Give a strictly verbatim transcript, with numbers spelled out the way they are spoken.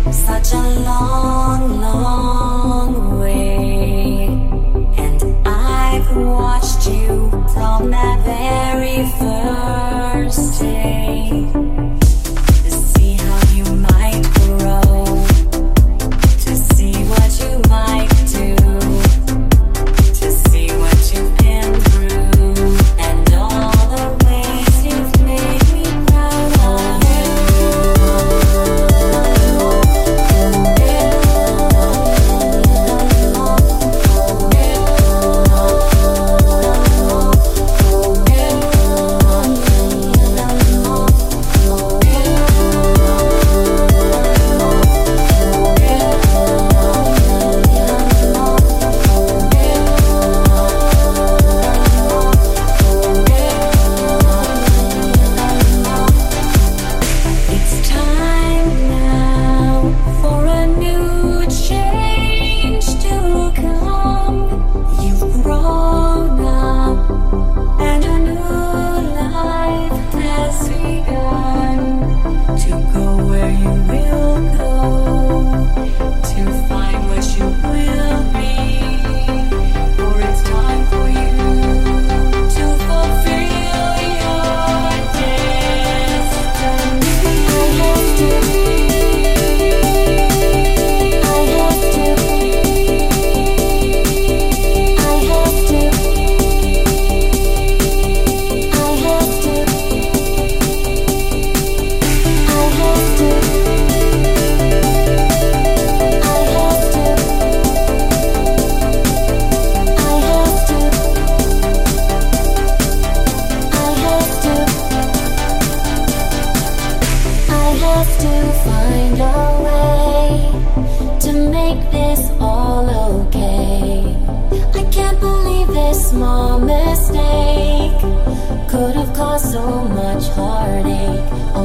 Such a long, long way, and I've watched you from that very first day to see how you might grow, to see what you might do, to see what you've been through, and all the ways you've made me proud of you. Small mistake could have caused so much heartache.